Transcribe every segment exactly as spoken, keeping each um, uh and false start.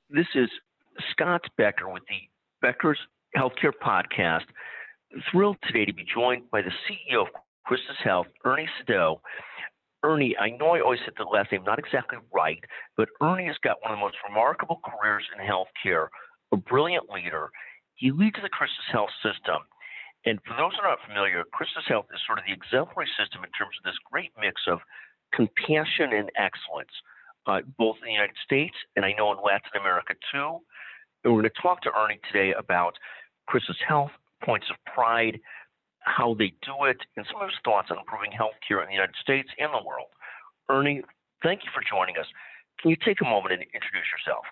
This is Scott Becker with the Becker's Healthcare Podcast. Thrilled today to be joined by the C E O of Christus Health, Ernie Sado. Ernie, I know I always said the last name not exactly right, but Ernie has got one of the most remarkable careers in healthcare, a brilliant leader. He leads the Christus Health system. And for those who are not familiar, Christus Health is sort of the exemplary system in terms of this great mix of compassion and excellence, uh, both in the United States and I know in Latin America too. And we're going to talk to Ernie today about Christus Health, points of pride, how they do it, and some of his thoughts on improving healthcare in the United States and the world. Ernie, thank you for joining us. Can you take a moment and introduce yourself?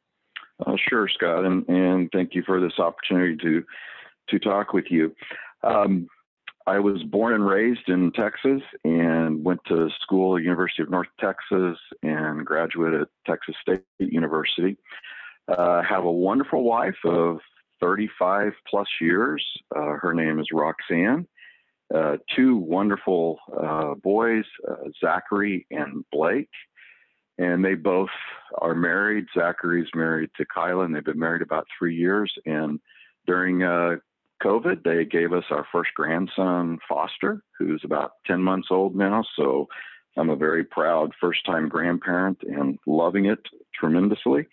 Uh, sure, Scott, and, and thank you for this opportunity to to talk with you. Um, I was born and raised in Texas and went to school at University of North Texas and graduated at Texas State University. Uh, have a wonderful wife of thirty-five plus years. Uh, her name is Roxanne. Uh, two wonderful uh, boys, uh, Zachary and Blake. And they both are married. Zachary's married to Kyla, and they've been married about three years. And during uh, COVID, they gave us our first grandson, Foster, who's about ten months old now. So I'm a very proud first-time grandparent and loving it tremendously.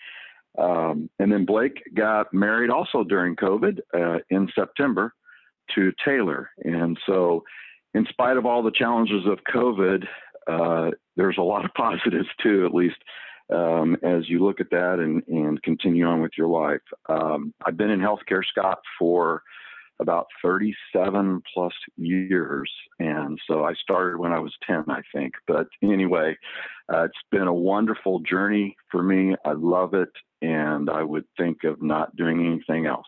Um, and then Blake got married also during COVID uh, in September to Taylor. And so in spite of all the challenges of COVID, uh, there's a lot of positives too, at least um, as you look at that and, and continue on with your life. Um, I've been in healthcare, Scott, for about thirty-seven plus years. And so I started when I was ten, I think. But anyway, uh, it's been a wonderful journey for me. I love it. And I would think of not doing anything else.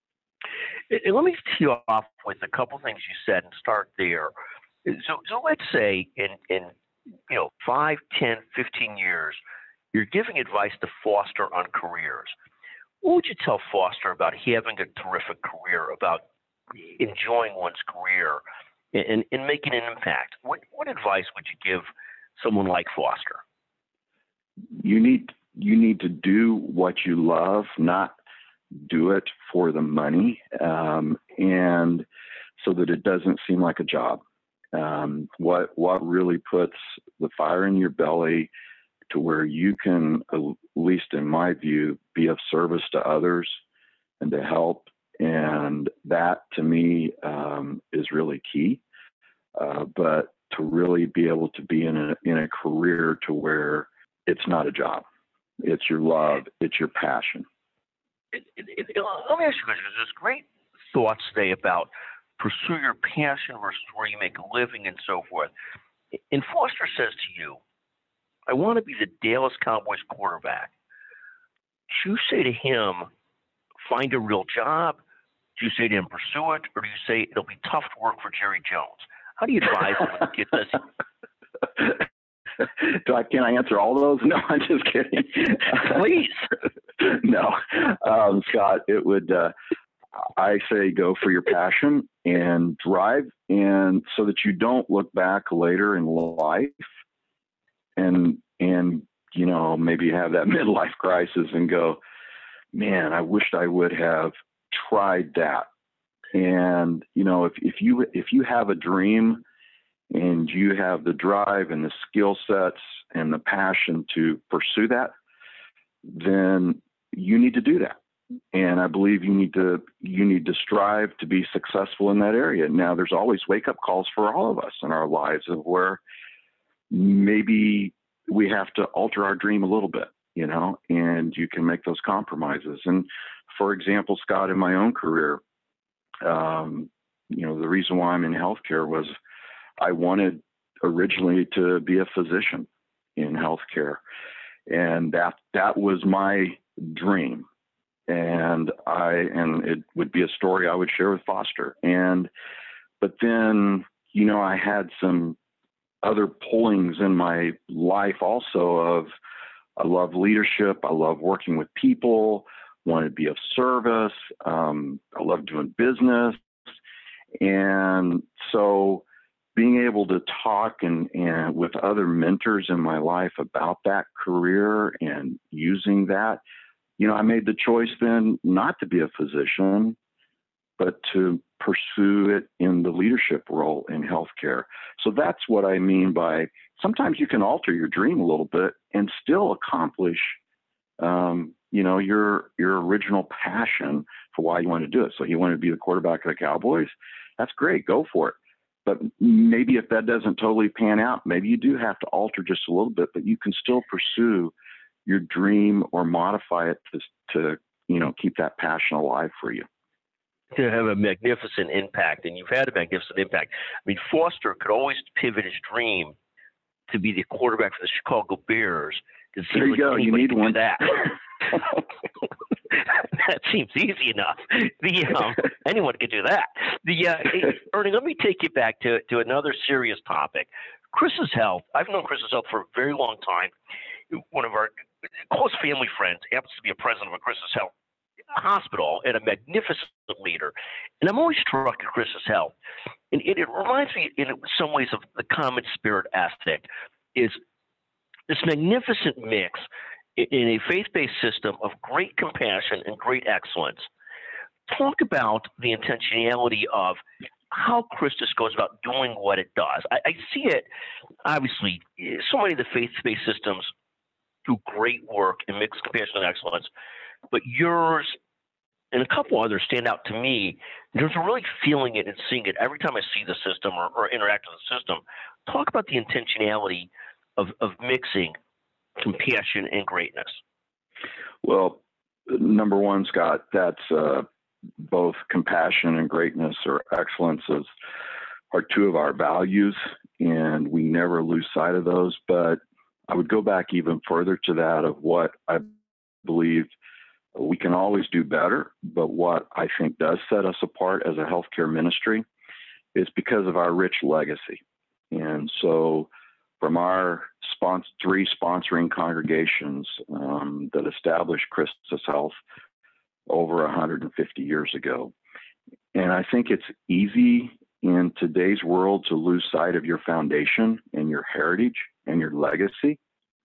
And let me tee you off with a couple things you said and start there. So, so let's say in, in you know five, ten, fifteen years, you're giving advice to Foster on careers. What would you tell Foster about having a terrific career, about enjoying one's career and, and making an impact? What, what advice would you give someone like Foster? You need you need to do what you love, not do it for the money, um, and so that it doesn't seem like a job. Um, what what really puts the fire in your belly to where you can, at least in my view, be of service to others and to help. And that to me um, is really key. Uh, but to really be able to be in a in a career to where it's not a job, it's your love, it's your passion. It, it, it, let me ask you a question. There's great thoughts today about pursue your passion versus where you make a living and so forth. And Foster says to you, I want to be the Dallas Cowboys quarterback. Do you say to him, find a real job? Do you say to him, pursue it? Or do you say it'll be tough to work for Jerry Jones? How do you advise him when he gets this? Do I, can I answer all those? No, I'm just kidding. Please. No, um, Scott, it would, uh, I say go for your passion and drive, and so that you don't look back later in life and, and, you know, maybe have that midlife crisis and go, man, I wished I would have tried that. And, you know, if, if you, if you have a dream and you have the drive and the skill sets and the passion to pursue that, then you need to do that. And I believe you need to, you need to strive to be successful in that area. Now, there's always wake-up calls for all of us in our lives of where maybe we have to alter our dream a little bit, you know, and you can make those compromises. And for example, Scott, in my own career, um, you know, the reason why I'm in healthcare was I wanted originally to be a physician in healthcare, and that that was my dream. And I and it would be a story I would share with Foster. And but then, you know, I had some other pullings in my life also of I love leadership, I love working with people, want to be of service, um, I love doing business, and so being able to talk and, and with other mentors in my life about that career and using that you know, I made the choice then not to be a physician, but to pursue it in the leadership role in healthcare. So that's what I mean by sometimes you can alter your dream a little bit and still accomplish, um, you know, your your original passion for why you want to do it. So you want to be the quarterback of the Cowboys? That's great. Go for it. But maybe if that doesn't totally pan out, maybe you do have to alter just a little bit, but you can still pursue your dream or modify it to, to you know, keep that passion alive for you. To have a magnificent impact, and you've had a magnificent impact. I mean, Foster could always pivot his dream to be the quarterback for the Chicago Bears. There you like go. You need one. That. That seems easy enough. The um, anyone could do that. The uh, Ernie, let me take you back to to another serious topic. Chris's Health. I've known Chris's Health for a very long time. One of our close family friends happens to be a president of a Chris's Health hospital and a magnificent leader. And I'm always struck at Chris's Health. And it, it reminds me in some ways of the common spirit aspect is this magnificent mix in a faith-based system of great compassion and great excellence. Talk about the intentionality of how Christus goes about doing what it does. I, I see it, obviously, so many of the faith-based systems do great work and mix compassion and excellence, but yours and a couple others stand out to me. There's a really feeling it and seeing it every time I see the system or, or interact with the system. Talk about the intentionality of, of mixing compassion and greatness. Well, number one, Scott, that's uh, both compassion and greatness or excellence is, are two of our values, and we never lose sight of those. But I would go back even further to that of what I believe we can always do better, but what I think does set us apart as a healthcare ministry is because of our rich legacy. And so from our sponsor, three sponsoring congregations um, that established Christus Health over one hundred fifty years ago. And I think it's easy in today's world to lose sight of your foundation and your heritage and your legacy.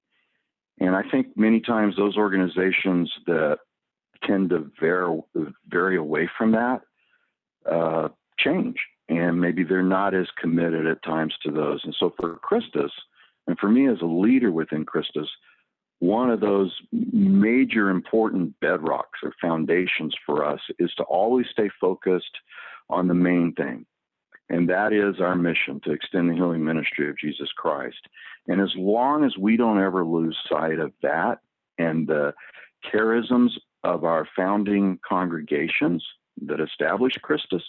And I think many times those organizations that tend to vary, vary away from that uh, change. And maybe they're not as committed at times to those. And so for Christus, and for me as a leader within Christus, one of those major important bedrocks or foundations for us is to always stay focused on the main thing. And that is our mission to extend the healing ministry of Jesus Christ. And as long as we don't ever lose sight of that and the charisms of our founding congregations that established Christus,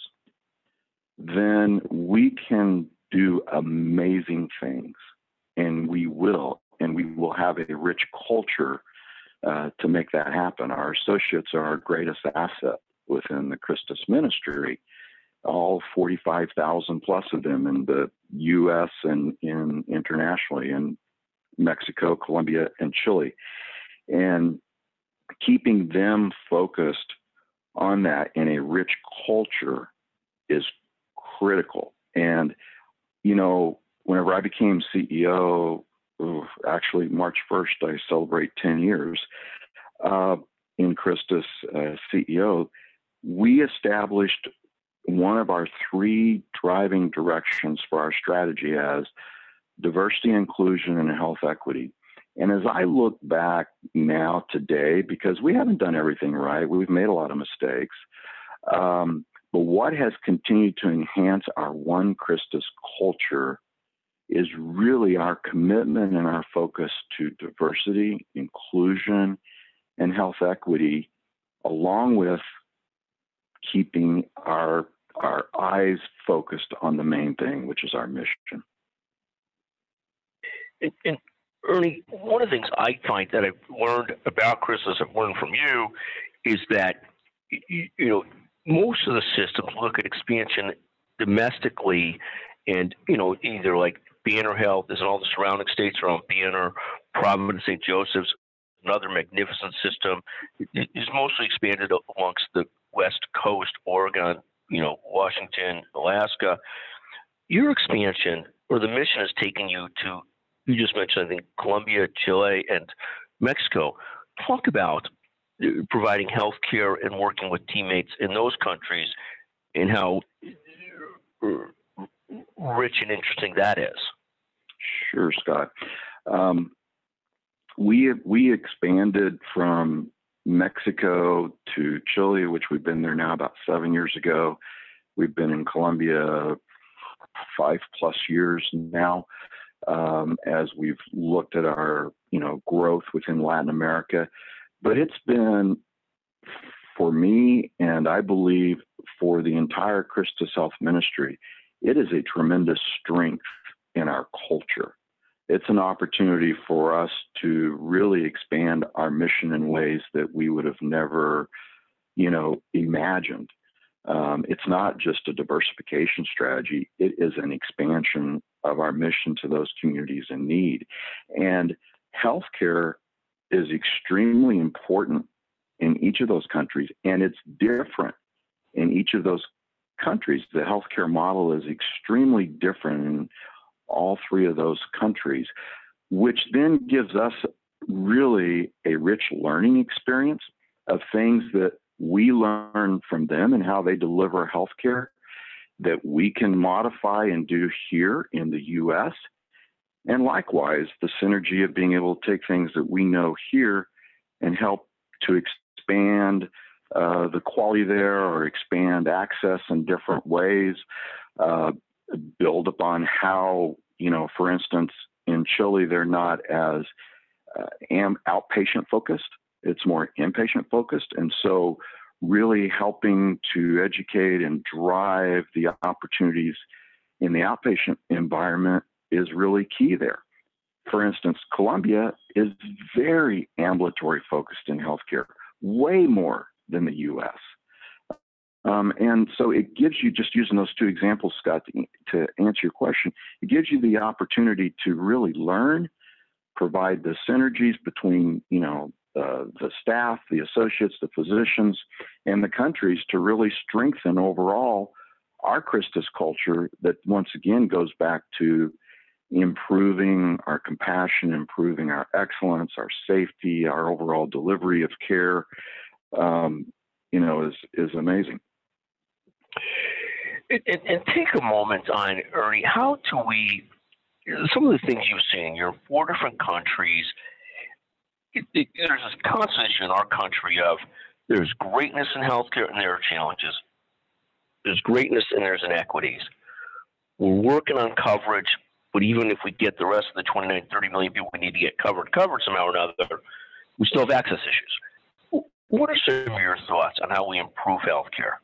then we can do amazing things, and we will, and we will have a rich culture uh, to make that happen. Our associates are our greatest asset within the Christus ministry, all forty-five thousand plus of them in the U S and in internationally in Mexico, Colombia, and Chile. And keeping them focused on that in a rich culture is critical. And, you know, whenever I became C E O, ooh, actually March first, I celebrate ten years uh, in Christus uh, C E O, we established one of our three driving directions for our strategy as diversity, inclusion, and health equity. And as I look back now today, because we haven't done everything right, we've made a lot of mistakes, um, but what has continued to enhance our One Christus culture is really our commitment and our focus to diversity, inclusion, and health equity, along with keeping our our eyes focused on the main thing, which is our mission. And, and Ernie, one of the things I find that I've learned about Christus, I've learned from you, is that you, you know most of the systems look at expansion domestically, and you know either like Banner Health is in all the surrounding states around Banner, Providence, Saint Joseph's, another magnificent system. It is mostly expanded amongst the West Coast, Oregon, you know, Washington, Alaska. Your expansion or the mission has taken you to, you just mentioned, I think, Colombia, Chile, and Mexico. Talk about providing health care and working with teammates in those countries, and how rich and interesting that is. Sure, Scott. Um, we we expanded from Mexico to Chile, which we've been there now about seven years ago. We've been in Colombia five plus years now, um, as we've looked at our you know growth within Latin America. But it's been, for me, and I believe for the entire Christus Health Ministry, it is a tremendous strength in our culture. It's an opportunity for us to really expand our mission in ways that we would have never, you know, imagined. Um, it's not just a diversification strategy. It is an expansion of our mission to those communities in need. And healthcare is extremely important in each of those countries, and it's different in each of those countries. The healthcare model is extremely different in all three of those countries, which then gives us really a rich learning experience of things that we learn from them and how they deliver healthcare that we can modify and do here in the U S. And likewise, the synergy of being able to take things that we know here and help to expand uh, the quality there, or expand access in different ways, uh, build upon how, you know, for instance, in Chile, they're not as uh, am outpatient focused. It's more inpatient focused. And so really helping to educate and drive the opportunities in the outpatient environment is really key there. For instance, Colombia is very ambulatory focused in healthcare, way more than the U S. Um, and so it gives you, just using those two examples, Scott, to, to answer your question, it gives you the opportunity to really learn, provide the synergies between, you know, uh, the staff, the associates, the physicians, and the countries to really strengthen overall our Christus culture that once again goes back to improving our compassion, improving our excellence, our safety, our overall delivery of care, um, you know, is, is amazing. And, and, and take a moment on, Ernie, how do we, some of the things you've seen, you're in four different countries. It, it, there's this constant issue in our country of there's greatness in healthcare and there are challenges. There's greatness and there's inequities. We're working on coverage, but even if we get the rest of the twenty-nine, thirty million people we need to get covered, covered somehow or another, we still have access issues. What are some of your thoughts on how we improve healthcare?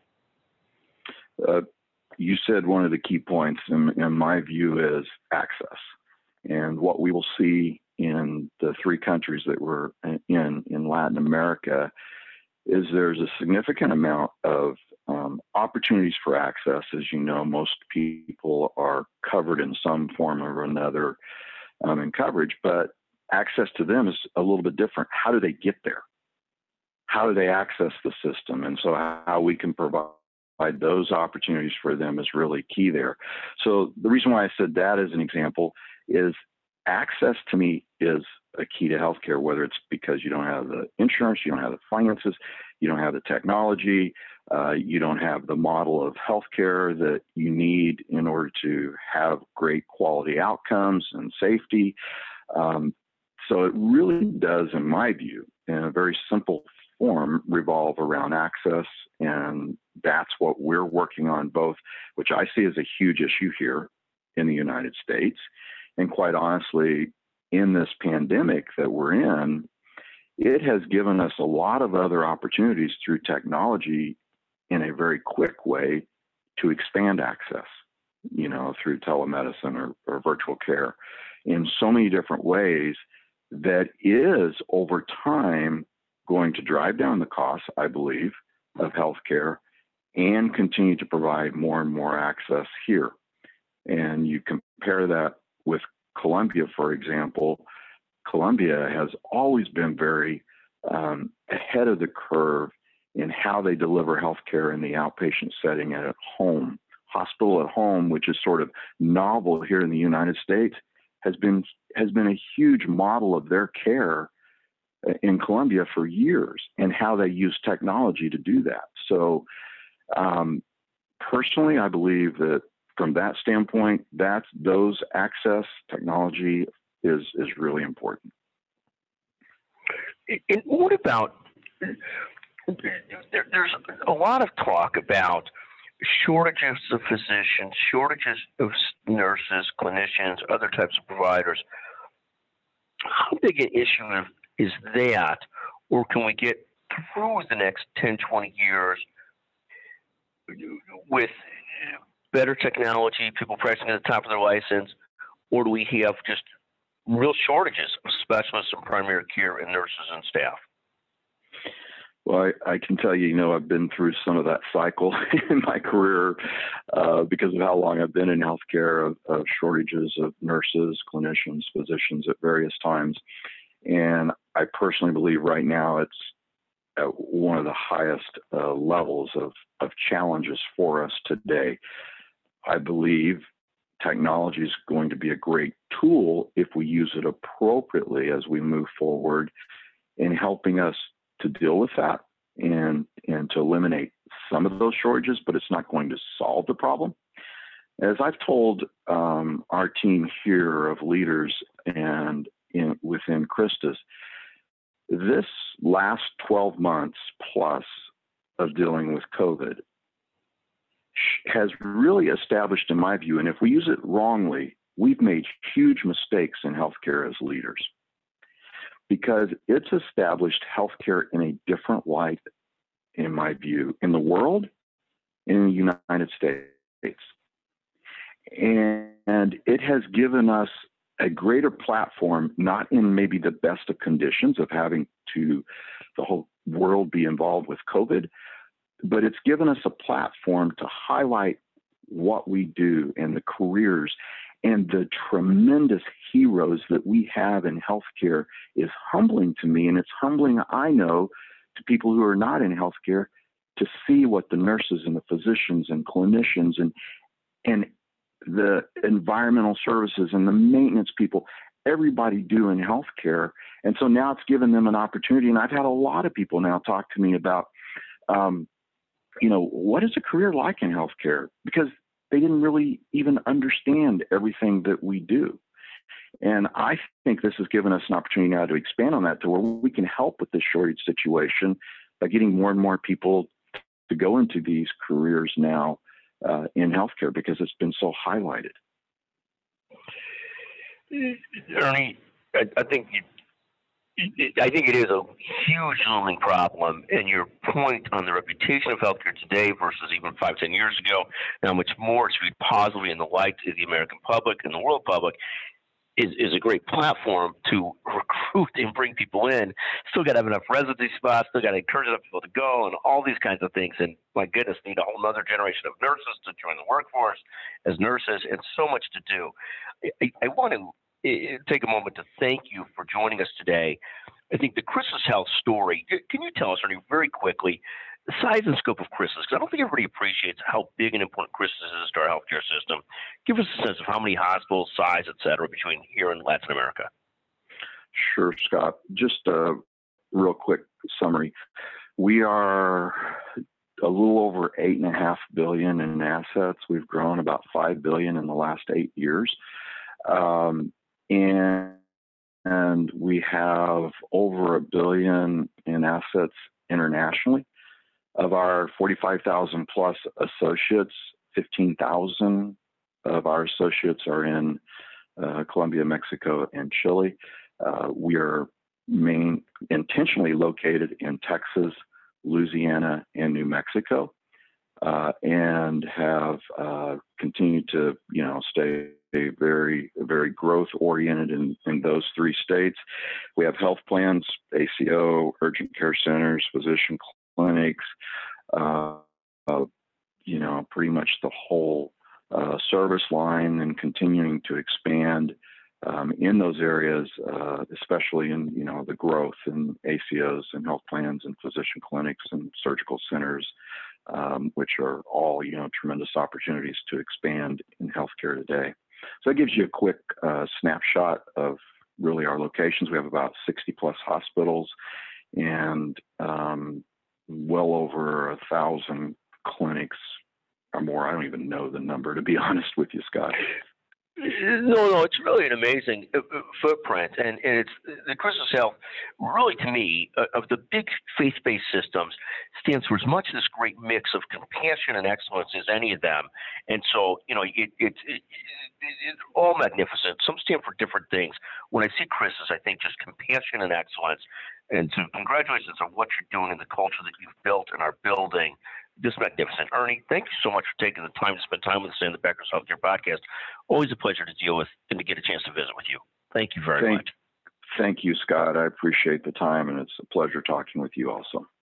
Uh, you said one of the key points in, in my view is access. And what we will see in the three countries that we're in, in Latin America, is there's a significant amount of um, opportunities for access. As you know, most people are covered in some form or another um, in coverage, but access to them is a little bit different. How do they get there? How do they access the system? And so how we can provide those opportunities for them is really key there. So the reason why I said that as an example is access to me is a key to healthcare, whether it's because you don't have the insurance, you don't have the finances, you don't have the technology, uh, you don't have the model of healthcare that you need in order to have great quality outcomes and safety. Um, so it really does, in my view, in a very simple form, revolve around access. And that's what we're working on both, which I see as a huge issue here in the United States. And quite honestly, in this pandemic that we're in, it has given us a lot of other opportunities through technology in a very quick way to expand access, you know, through telemedicine or, or virtual care in so many different ways that is over time going to drive down the costs, I believe, of healthcare and continue to provide more and more access here. And you compare that with Colombia, for example. Colombia has always been very um, ahead of the curve in how they deliver healthcare in the outpatient setting and at home. Hospital at home, which is sort of novel here in the United States, has been has been a huge model of their care in Columbia for years and how they use technology to do that. So um, personally, I believe that from that standpoint, that's those access technology is is really important. And what about there, there's a lot of talk about shortages of physicians, shortages of nurses, clinicians, other types of providers. How big an issue is that, or can we get through the next ten, twenty years with better technology, people practicing at the top of their license, or do we have just real shortages of specialists in primary care and nurses and staff? Well, I, I can tell you, you know, I've been through some of that cycle in my career uh, because of how long I've been in healthcare, of, of shortages of nurses, clinicians, physicians at various times. And I personally believe right now it's at one of the highest uh, levels of, of challenges for us today. I believe technology is going to be a great tool if we use it appropriately as we move forward in helping us to deal with that and and to eliminate some of those shortages, but it's not going to solve the problem. As I've told um, our team here of leaders and in, within Christus, this last twelve months plus of dealing with COVID has really established, in my view, and if we use it wrongly, we've made huge mistakes in healthcare as leaders, because it's established healthcare in a different light, in my view, in the world, in the United States. And, and it has given us a greater platform, not in maybe the best of conditions of having to the whole world be involved with COVID, but it's given us a platform to highlight what we do and the careers and the tremendous heroes that we have in healthcare is humbling to me. And it's humbling, I know, to people who are not in healthcare to see what the nurses and the physicians and clinicians and, and the environmental services and the maintenance people, everybody do in healthcare. And so now it's given them an opportunity. And I've had a lot of people now talk to me about, um, you know, what is a career like in healthcare? Because they didn't really even understand everything that we do. And I think this has given us an opportunity now to expand on that to where we can help with this shortage situation by getting more and more people to go into these careers now uh, in healthcare because it's been so highlighted. Ernie, I, I think you I think it is a huge looming problem, and your point on the reputation of healthcare today versus even five, ten years ago, and how much more it's viewed positively in the light of the American public and the world public, is, is a great platform to recruit and bring people in. Still got to have enough residency spots, still got to encourage enough people to go, and all these kinds of things. And my goodness, need a whole other generation of nurses to join the workforce as nurses, and so much to do. I, I want to take a moment to thank you for joining us today. I think the Christus Health story, can you tell us, Ernie, very quickly, the size and scope of Christus? Because I don't think everybody appreciates how big and important Christus is to our healthcare system. Give us a sense of how many hospitals, size, et cetera, between here and Latin America. Sure, Scott. Just a real quick summary. We are a little over eight and a half billion in assets. We've grown about five billion in the last eight years. Um, And, and we have over a billion in assets internationally. Of our forty-five thousand plus associates, fifteen thousand of our associates are in uh, Colombia, Mexico, and Chile. Uh, we are main, intentionally located in Texas, Louisiana, and New Mexico, uh, and have uh, continued to, you know, stay a very, very growth oriented in, in those three states. We have health plans, A C O, urgent care centers, physician clinics, uh, uh, you know, pretty much the whole uh, service line, and continuing to expand um, in those areas, uh, especially in, you know, the growth in A C Os and health plans and physician clinics and surgical centers, um, which are all, you know, tremendous opportunities to expand in healthcare today. So that gives you a quick uh, snapshot of, really our locations. We have about sixty plus hospitals and um, well over a thousand clinics or more. I don't even know the number, to be honest with you, Scott. No, no, it's really an amazing uh, uh, footprint, and, and it's the Christus Health. Really, to me, uh, of the big faith-based systems, stands for as much this great mix of compassion and excellence as any of them. And so, you know, it, it, it, it, it's all magnificent. Some stand for different things. When I see Christus, I think just compassion and excellence. And so, congratulations on what you're doing and the culture that you've built and are building. Just magnificent. Ernie, thank you so much for taking the time to spend time with us in the Becker's Healthcare Podcast. Always a pleasure to deal with and to get a chance to visit with you. Thank you very thank, much. Thank you, Scott. I appreciate the time, and it's a pleasure talking with you also.